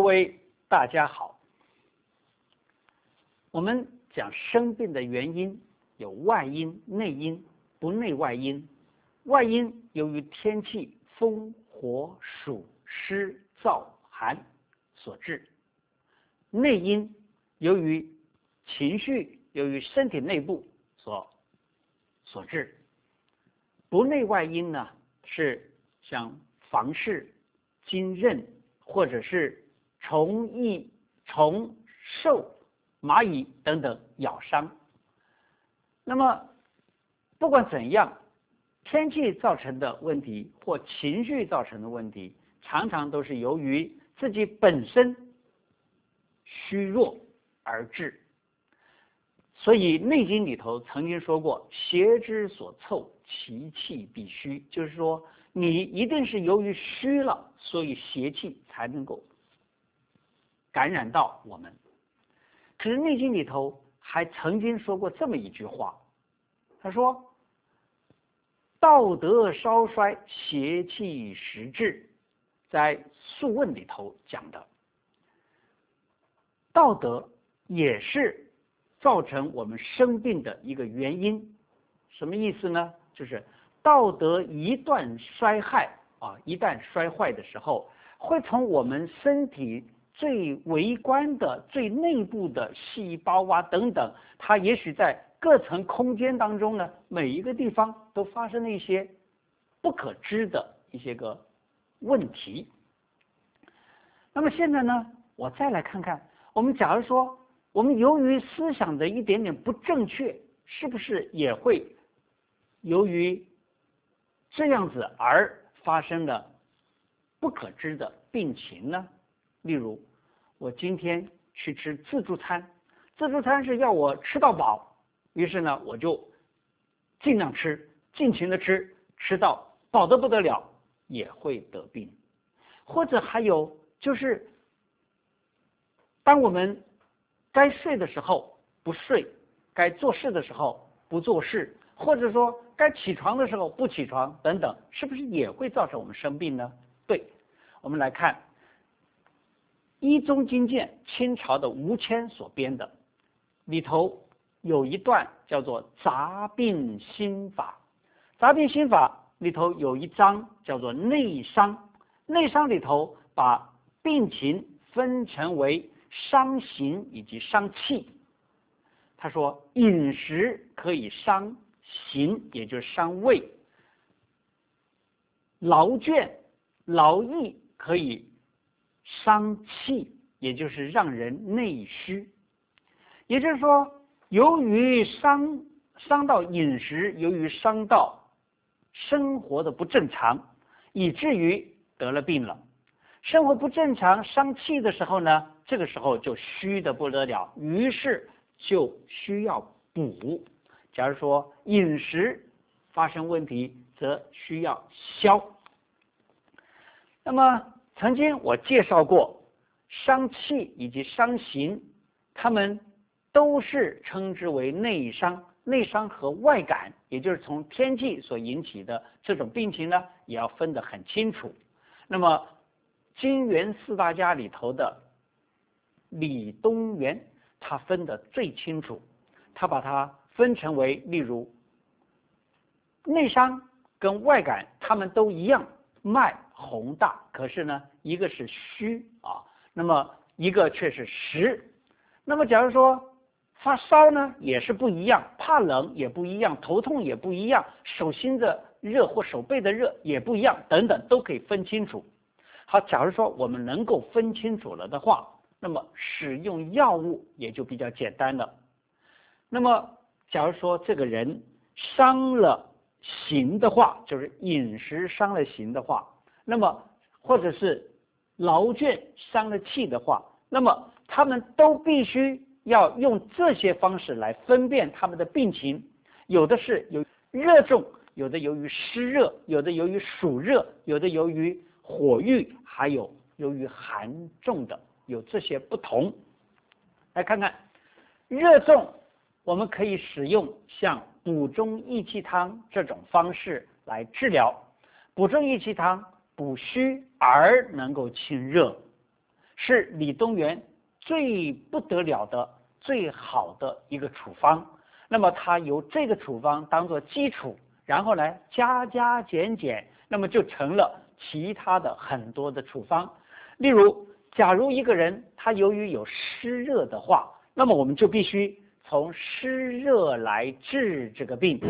位大家好。我们讲生病的原因有外因、内因、不内外因。外因由于天气风、火、暑、湿、燥、寒所致；内因由于情绪、由于身体内部所致。不内外因呢，是像房事、金刃或者是虫蚁、虫兽、蚂蚁等等咬伤。那么不管怎样，天气造成的问题或情绪造成的问题，常常都是由于自己本身虚弱而致。所以《内经》里头曾经说过，邪之所凑，其气必虚，就是说你一定是由于虚了，所以邪气才能够感染到我们。可是《内经》里头还曾经说过这么一句话，他说道德稍衰，邪气时至，在《素问》里头讲的。道德也是造成我们生病的一个原因。什么意思呢？就是道德一旦衰害一旦衰坏的时候，会从我们身体最微观的、最内部的细胞等等，它也许在各层空间当中呢，每一个地方都发生了一些不可知的一些个问题。那么现在呢，我再来看看，我们假如说我们由于思想的一点点不正确，是不是也会由于这样子而发生了不可知的病情呢？例如我今天去吃自助餐，自助餐是要我吃到饱，于是呢我就尽量吃，尽情的吃，吃到饱得不得了，也会得病。或者还有就是当我们该睡的时候不睡，该做事的时候不做事，或者说该起床的时候不起床等等，是不是也会造成我们生病呢？对，我们来看《医宗经鉴》，清朝的吴谦所编的，里头有一段叫做杂病心法。杂病心法里头有一章叫做内伤，内伤里头把病情分成为伤形以及伤气。他说饮食可以伤形，也就是伤胃；劳倦劳逸可以伤气，也就是让人内虚。也就是说，由于伤到饮食，由于伤到生活的不正常，以至于得了病了。生活不正常伤气的时候呢，这个时候就虚的不得了，于是就需要补。假如说饮食发生问题，则需要消。那么曾经我介绍过伤气以及伤形，它们都是称之为内伤。内伤和外感，也就是从天气所引起的这种病情呢，也要分得很清楚。那么金元四大家里头的李东垣，他分得最清楚，他把它分成为，例如内伤跟外感，他们都一样，脉洪大，可是呢，一个是虚那么一个却是实。那么假如说发烧呢，也是不一样，怕冷也不一样，头痛也不一样，手心的热或手背的热也不一样，等等都可以分清楚。好，假如说我们能够分清楚了的话，那么使用药物也就比较简单了。那么假如说这个人伤了形的话，就是饮食伤了形的话，那么或者是劳倦伤了气的话，那么他们都必须要用这些方式来分辨他们的病情。有的是由热重，有的由于湿热，有的由于暑热，有的由于火郁，还有由于寒重的，有这些不同。来看看热重，我们可以使用像补中益气汤这种方式来治疗。补中益气汤补虚而能够清热， 是李东垣最不得了的、最好的一个处方。那么他由这个处方当做基础，然后呢加加减减，那么就成了其他的很多的处方。例如，假如一个人他由于有湿热的话，那么我们就必须从湿热来治这个病。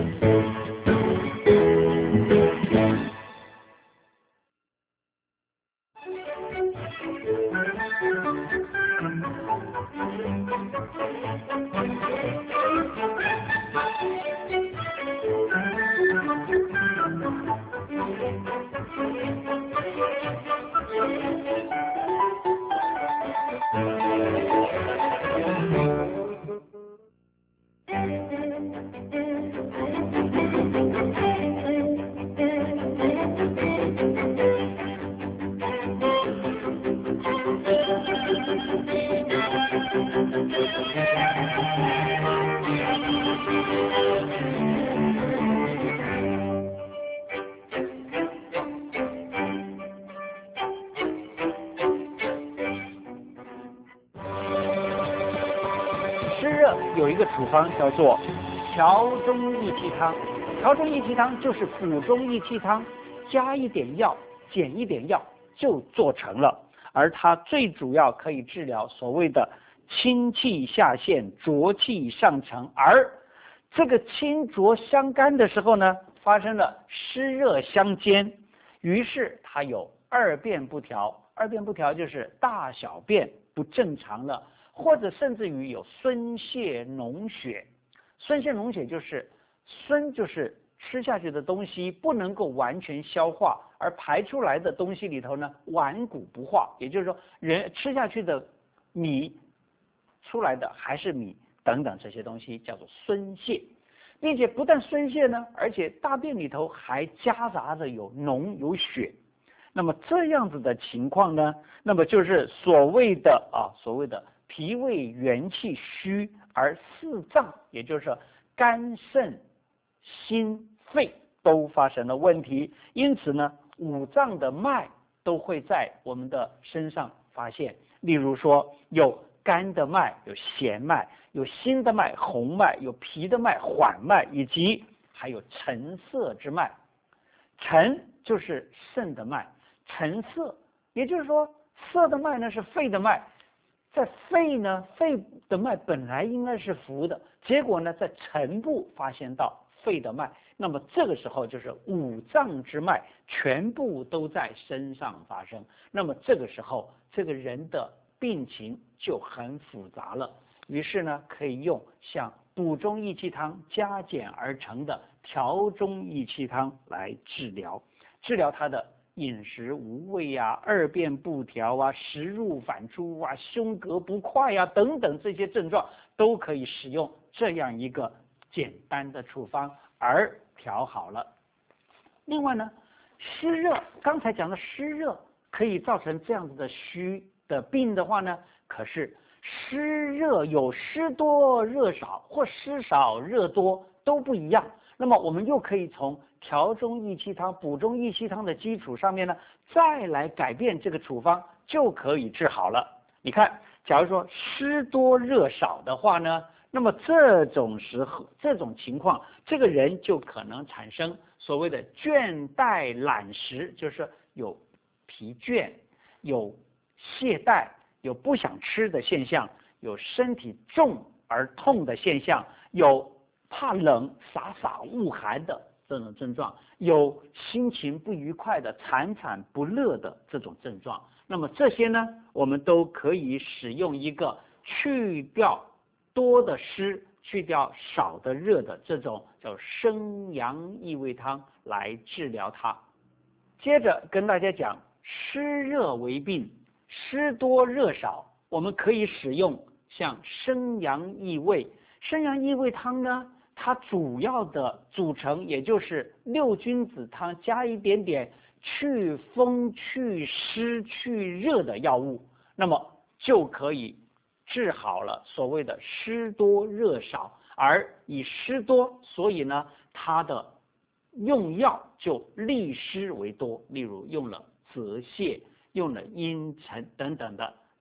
湿热有一个处方叫做调中益气汤，调中益气汤就是补中益气汤加一点药减一点药就做成了，而它最主要可以治疗所谓的清气下陷、浊气上承，而这个清浊相干的时候呢，发生了湿热相间，于是它有二便不调。二便不调就是大小便不正常了，或者甚至于有孙泄脓血。孙泄脓血就是孙就是吃下去的东西不能够完全消化，而排出来的东西里头呢顽固不化，也就是说人吃下去的米出来的还是米等等，这些东西叫做孙泄，并且不但孙泄呢，而且大便里头还夹杂着有脓有血。那么这样子的情况呢，那么就是所谓的脾胃元气虚，而四脏也就是说肝肾心肺都发生了问题，因此呢五脏的脉都会在我们的身上发现。例如说有肝的脉，有弦脉，有心的脉红脉，有脾的脉缓脉，以及还有沉涩之脉。沉就是肾的脉，沉涩也就是说涩的脉呢是肺的脉，在肺呢，肺的脉本来应该是浮的，结果呢在沉部发现到肺的脉，那么这个时候就是五脏之脉全部都在身上发生，那么这个时候这个人的病情就很复杂了。于是呢可以用像补中益气汤加减而成的调中益气汤来治疗他的饮食无味啊、二便不调啊、食入反出啊、胸膈不快啊等等这些症状，都可以使用这样一个简单的处方而调好了。另外呢，湿热，刚才讲的湿热可以造成这样子的虚的病的话呢，可是湿热有湿多热少或湿少热多都不一样。那么我们又可以从调中益气汤、补中益气汤的基础上面呢，再来改变这个处方，就可以治好了。你看，假如说湿多热少的话呢，那么这种情况，这个人就可能产生所谓的倦怠懒食，就是有疲倦、有懈怠、有不想吃的现象，有身体重而痛的现象，有怕冷、傻傻恶寒的这种症状，有心情不愉快的惨惨不乐的这种症状。那么这些呢，我们都可以使用一个去掉多的湿、去掉少的热的这种叫生阳益胃汤来治疗它。接着跟大家讲，湿热为病，湿多热少，我们可以使用像生阳益胃。生阳益胃汤呢，它主要的组成也就是六君子汤加一点点去风去湿去热的药物，那么就可以治好了所谓的湿多热少。而以湿多，所以呢它的用药就利湿为多，例如用了泽泻、用了茵陈等等的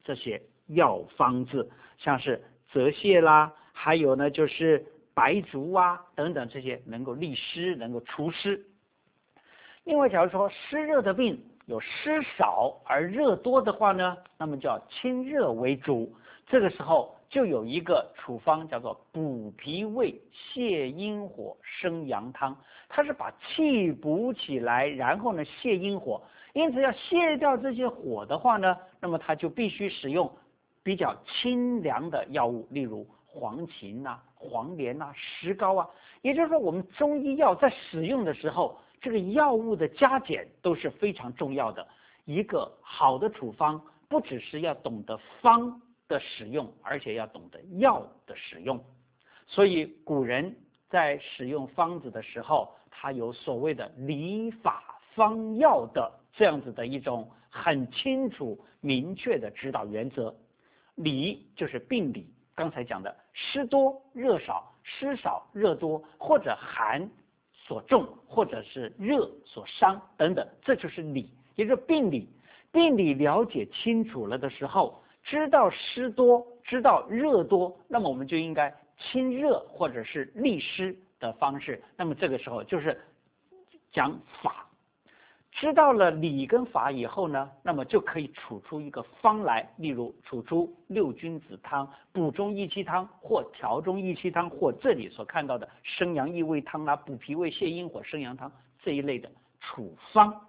这些药方子，像是泽泻啦，还有呢就是白术啊等等，这些能够利湿，能够除湿。另外，假如说湿热的病有湿少而热多的话呢，那么就要清热为主。这个时候就有一个处方叫做补脾胃、泻阴火、生阳汤，它是把气补起来，然后呢泻阴火。因此要泻掉这些火的话呢，那么它就必须使用比较清凉的药物，例如黄芩啊、黄连啊、石膏啊。也就是说，我们中医药在使用的时候，这个药物的加减都是非常重要的。一个好的处方不只是要懂得方的使用，而且要懂得药的使用。所以古人在使用方子的时候，他有所谓的理法方药的这样子的一种很清楚明确的指导原则。理就是病理，刚才讲的湿多热少、湿少热多，或者寒所重，或者是热所伤等等，这就是理，也就是病理。病理了解清楚了的时候，知道湿多，知道热多，那么我们就应该清热或者是利湿的方式。那么这个时候就是讲法。知道了理跟法以后呢，那么就可以处出一个方来，例如处出六君子汤、补中益气汤或调中益气汤，或这里所看到的生阳益胃汤啦、补脾胃、泻阴火、生阳汤这一类的处方。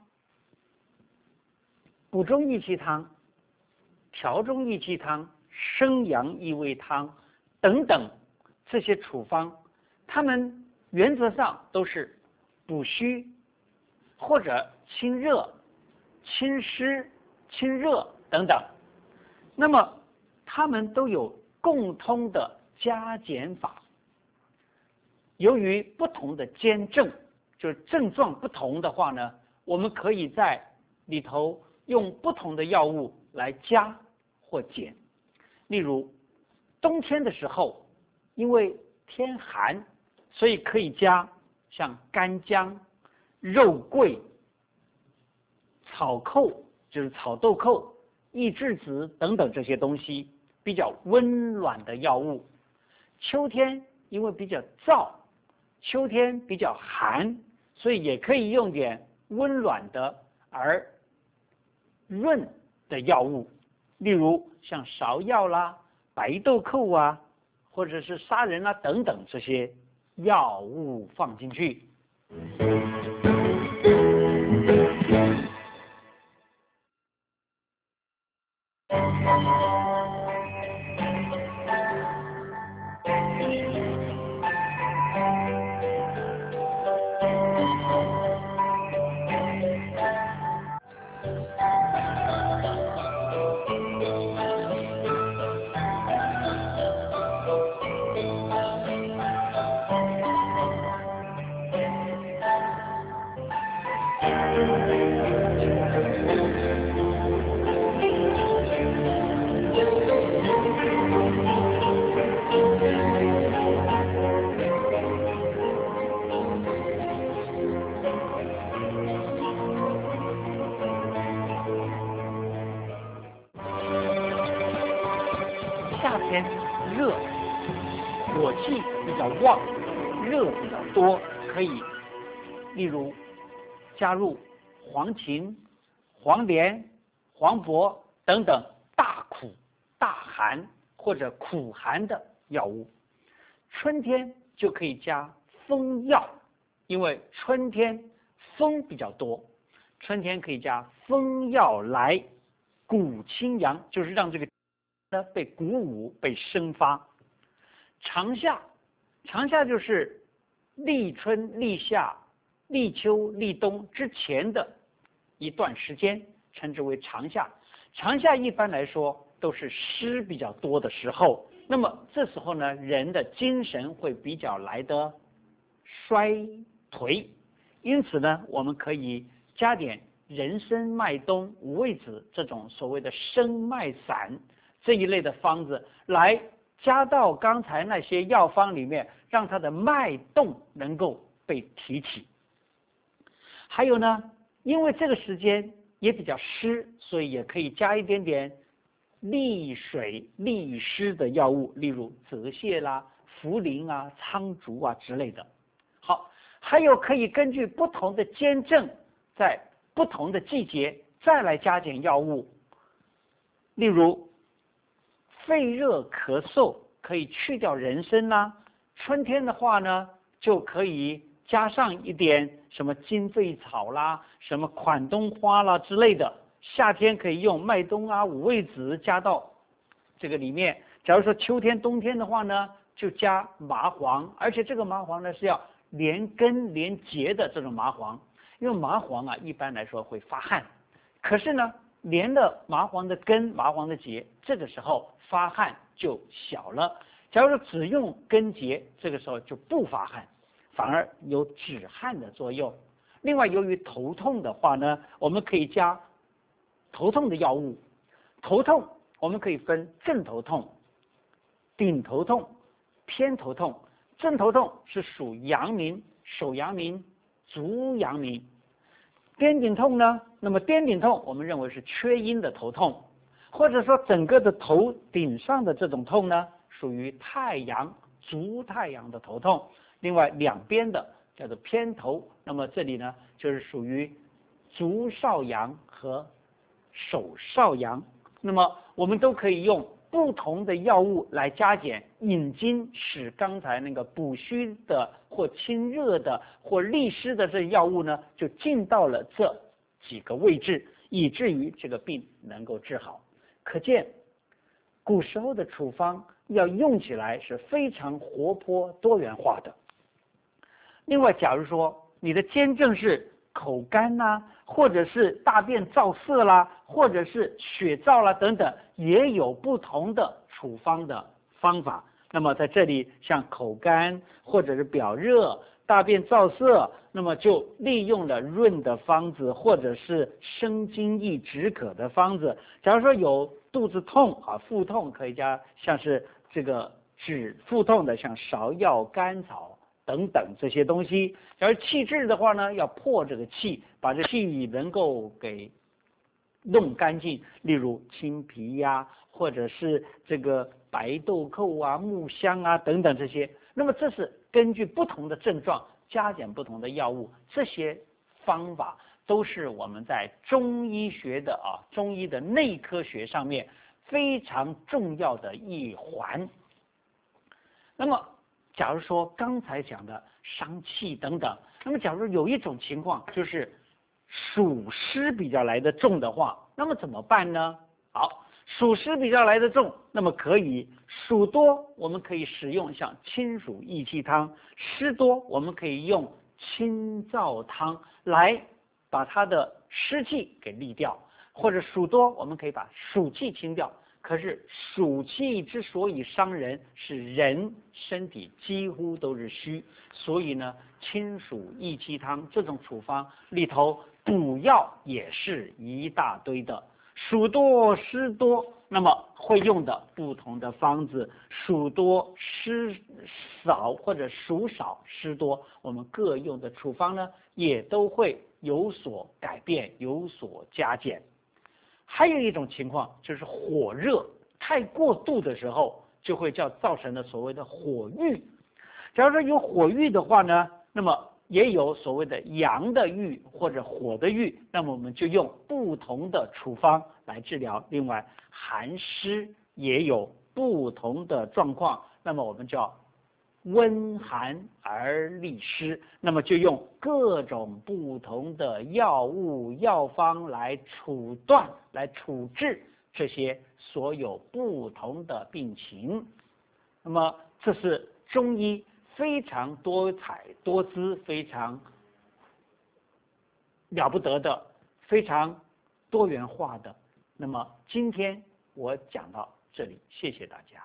补中益气汤、调中益气汤、生阳益胃汤等等这些处方，它们原则上都是补虚或者清热、清湿、清热等等。那么它们都有共通的加减法。由于不同的兼症，就是症状不同的话呢，我们可以在里头用不同的药物来加或减。例如冬天的时候，因为天寒，所以可以加像干姜、肉桂、草寇，就是草豆蔻、益智子等等这些东西，比较温暖的药物。秋天因为比较燥，秋天比较寒，所以也可以用点温暖的而润的药物，例如像芍药啦、白豆蔻啊，或者是砂仁啊等等这些药物放进去。夏天热，火气比较旺，热比较多，可以例如加入黄芩、黄连、黄柏等等大苦、大寒或者苦寒的药物。春天就可以加风药，因为春天风比较多，春天可以加风药来鼓清阳，就是让这个呢被鼓舞、被生发。长夏，长夏就是立春、立夏、立秋、立冬之前的一段时间，称之为长夏。长夏一般来说都是湿比较多的时候，那么这时候呢，人的精神会比较来得衰颓，因此呢，我们可以加点人参、麦冬、五味子这种所谓的生脉散这一类的方子，来加到刚才那些药方里面，让它的脉动能够被提起。还有呢，因为这个时间也比较湿，所以也可以加一点点利水利湿的药物，例如泽泻啦、茯苓啊、苍竹啊之类的。好，还有可以根据不同的兼症，在不同的季节再来加减药物，例如肺热咳嗽可以去掉人参啦，春天的话呢就可以加上一点什么金肺草啦、什么款冬花啦之类的，夏天可以用麦冬啊、五味子加到这个里面。假如说秋天冬天的话呢，就加麻黄，而且这个麻黄呢是要连根连结的这种麻黄，因为麻黄啊一般来说会发汗，可是呢连了麻黄的根、麻黄的结，这个时候发汗就小了。假如说只用根结，这个时候就不发汗，反而有止汗的作用。另外，由于头痛的话呢，我们可以加头痛的药物。头痛我们可以分正头痛、顶头痛、偏头痛。正头痛是属阳明、手阳明、足阳明。颠顶痛呢，那么颠顶痛我们认为是缺阴的头痛，或者说整个的头顶上的这种痛呢，属于太阳、足太阳的头痛。另外两边的叫做偏头，那么这里呢就是属于足少阳和手少阳。那么我们都可以用不同的药物来加减，引经使刚才那个补虚的或清热的或利湿的这药物呢，就进到了这几个位置，以至于这个病能够治好。可见古时候的处方要用起来是非常活泼多元化的。另外，假如说你的兼症是口干啦，或者是大便燥涩啦，或者是血燥啦等等，也有不同的处方的方法。那么在这里，像口干或者是表热、大便燥涩，那么就利用了润的方子，或者是生津益止渴的方子。假如说有肚子痛啊、腹痛，可以加像是这个止腹痛的，像芍药、甘草等等这些东西。假如气滞的话呢，要破这个气，把这气能够给弄干净，例如青皮呀，或者是这个白豆蔻啊、木香啊等等这些。那么这是根据不同的症状加减不同的药物，这些方法都是我们在中医学的中医的内科学上面非常重要的一环。那么假如说刚才讲的伤气等等，那么假如有一种情况就是暑湿比较来得重的话，那么怎么办呢？好，暑湿比较来得重，那么可以暑多我们可以使用像清暑益气汤，湿多我们可以用清燥汤来把它的湿气给利掉，或者暑多我们可以把暑气清掉。可是暑气之所以伤人，是人身体几乎都是虚，所以呢，清暑益气汤这种处方里头补药也是一大堆的。暑多湿多，那么会用的不同的方子，暑多湿少或者暑少湿多，我们各用的处方呢也都会有所改变，有所加减。还有一种情况就是火热太过度的时候，就会造成了所谓的火郁。假如说有火郁的话呢，那么也有所谓的阳的郁或者火的郁，那么我们就用不同的处方来治疗。另外寒湿也有不同的状况，那么我们叫温寒而利湿，那么就用各种不同的药物药方来处断来处置这些所有不同的病情。那么这是中医非常多彩多姿、非常了不得的、非常多元化的。那么今天我讲到这里，谢谢大家。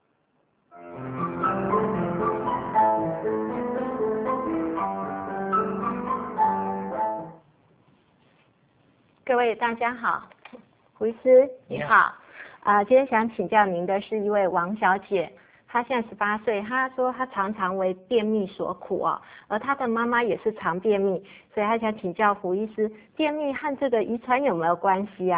各位大家好，胡医师你好。今天想请教您的是一位王小姐，她现在18岁，她说她常常为便秘所苦而她的妈妈也是常便秘，所以她想请教胡医师，便秘和这个遗传有没有关系啊？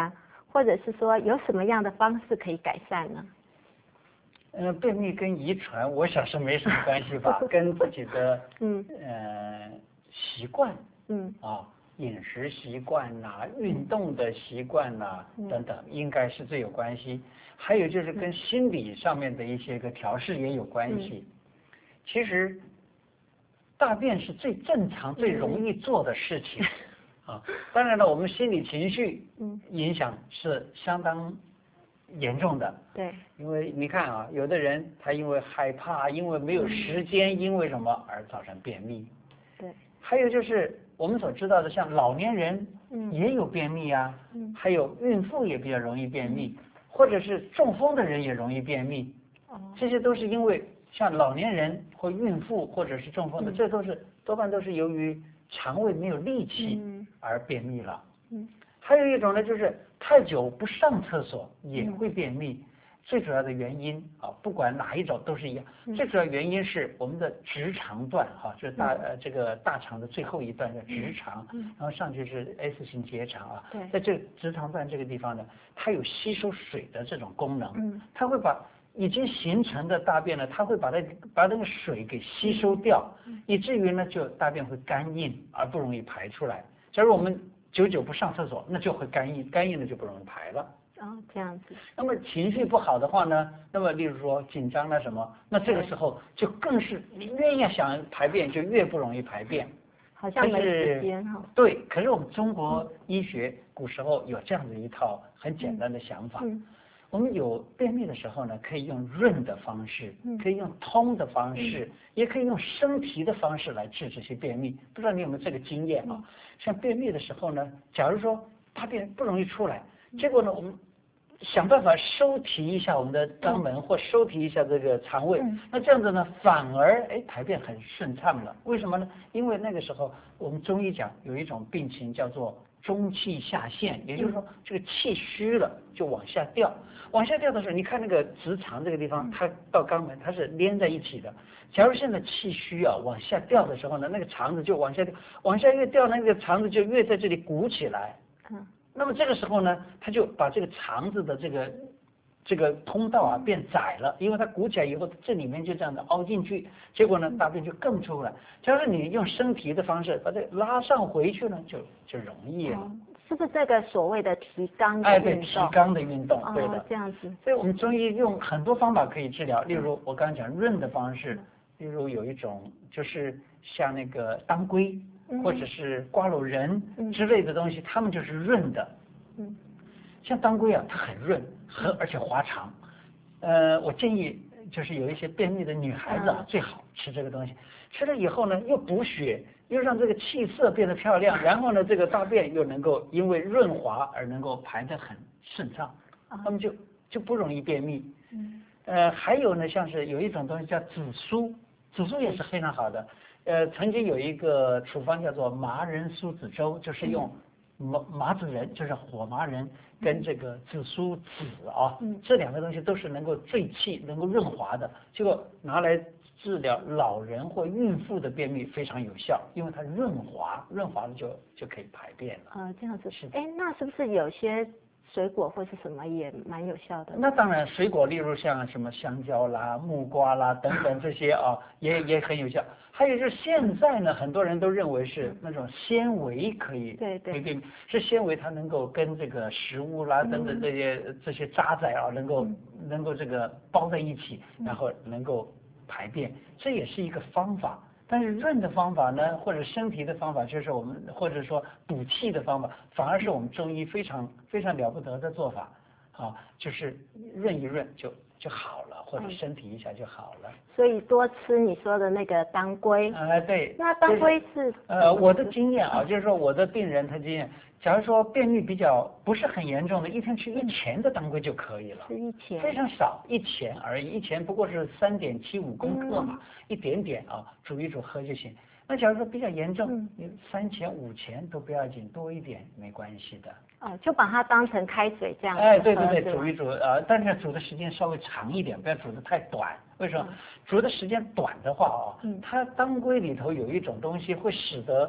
或者是说有什么样的方式可以改善呢？ 便秘跟遗传，我想是没什么关系吧，跟自己的习惯，饮食习惯呐、运动的习惯呐等等，应该是最有关系。还有就是跟心理上面的一些个调试也有关系。其实大便是最正常、最容易做的事情啊。当然了，我们心理情绪影响是相当严重的。 对， 因为你看啊，有的人他因为害怕，因为没有时间，因为什么而造成便秘。 对， 还有就是我们所知道的，像老年人也有便秘啊，还有孕妇也比较容易便秘，或者是中风的人也容易便秘。这些都是因为像老年人或孕妇或者是中风的，这多半都是由于肠胃没有力气而便秘了。还有一种呢，就是太久不上厕所也会便秘。最主要的原因啊，不管哪一种都是一样。最主要原因是我们的直肠段哈，就是这个大肠的最后一段叫直肠，然后上去是 S 型结肠啊。 对， 在这直肠段这个地方呢，它有吸收水的这种功能。它会把已经形成的大便呢，它会把那个水给吸收掉，以至于呢就大便会干硬而不容易排出来。假如我们久久不上厕所，那就会干硬，干硬了就不容易排了。 这样子。 那么情绪不好的话呢，那么例如说紧张了什么，那这个时候就更是你越想排便就越不容易排便。 好像没时间哈。 对，可是我们中国医学古时候有这样的一套很简单的想法。我们有便秘的时候呢，可以用润的方式，可以用通的方式，也可以用生提的方式来治这些便秘。不知道你有没有这个经验啊？像便秘的时候呢，假如说大便不容易出来，结果呢我们想办法收提一下我们的肛门或收提一下这个肠胃，那这样子呢反而排便很顺畅了。为什么呢？因为那个时候我们中医讲有一种病情叫做中气下陷，也就是说这个气虚了就往下掉。往下掉的时候，你看那个直肠这个地方，它到肛门它是连在一起的。假如现在气虚啊往下掉的时候呢，那个肠子就往下掉，往下越掉，那个肠子就越在这里鼓起来。那么这个时候呢，它就把这个肠子的这个通道啊变窄了，因为它鼓起来以后，这里面就这样的凹进去，结果呢大便就更出来。假如你用生提的方式把这拉上回去呢，就容易了。 是不是这个所谓的提肛的运动？ 对，提肛的运动，对的。 这样子。 所以我们中医用很多方法可以治疗，例如我刚刚讲润的方式，例如有一种就是像那个当归或者是瓜蒌仁之类的东西，它们就是润的。像当归啊，它很润，而且滑肠。我建议就是有一些便秘的女孩子啊，最好吃这个东西。吃了以后呢，又补血，又让这个气色变得漂亮，然后呢，这个大便又能够因为润滑而能够排得很顺畅，那么就不容易便秘。还有呢，像是有一种东西叫紫苏，紫苏也是非常好的。曾经有一个处方叫做麻仁苏子粥，就是用麻子仁，就是火麻仁跟这个紫苏籽啊，这两个东西都是能够醉气、能够润滑的，结果拿来治疗老人或孕妇的便秘非常有效，因为它润滑了就可以排便了。 这样子是。那是不是有些水果或是什么也蛮有效的？ 那当然，水果例如像什么香蕉啦、木瓜啦等等这些啊，也很有效。还有就是现在呢，很多人都认为是那种纤维可以便秘，是纤维它能够跟这个食物啦等等这些渣滓啊，能够这个包在一起，然后能够排便，这也是一个方法。但是润的方法呢，或者生提的方法，就是我们或者说补气的方法，反而是我们中医非常非常了不得的做法啊，就是润一润就好了，或者生提一下就好了。 所以多吃你说的那个当归。 对。 那当归是？ 我的经验啊，就是说我的病人他经验，假如说便秘比较不是很严重的，一天吃1钱的当归就可以了。 是1钱？ 非常少，1钱而已，1钱不过是3.75公克嘛，一点点啊，煮一煮喝就行。那假如说比较严重，你3钱5钱都不要紧，多一点没关系的。 就把它当成开水这样子。 对，煮一煮但是煮的时间稍微长一点，不要煮得太短。为什么？煮的时间短的话它当归里头有一种东西会使得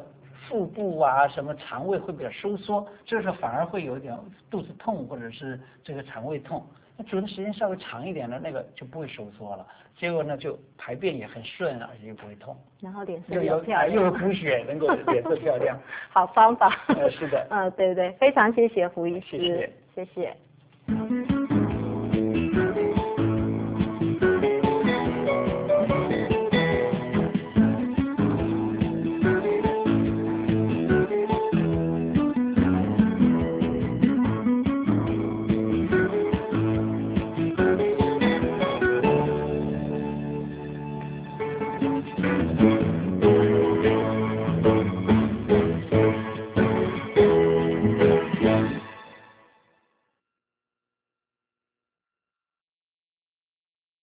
腹部啊，什么肠胃会比较收缩，这时候反而会有点肚子痛或者是这个肠胃痛。那煮的时间稍微长一点呢，那个就不会收缩了，结果呢就排便也很顺，而且又不会痛。 然后脸色又漂亮， 又有补血，能够脸色漂亮。 好方法。 是的。 对对，非常谢谢胡医师， 谢谢。 谢谢。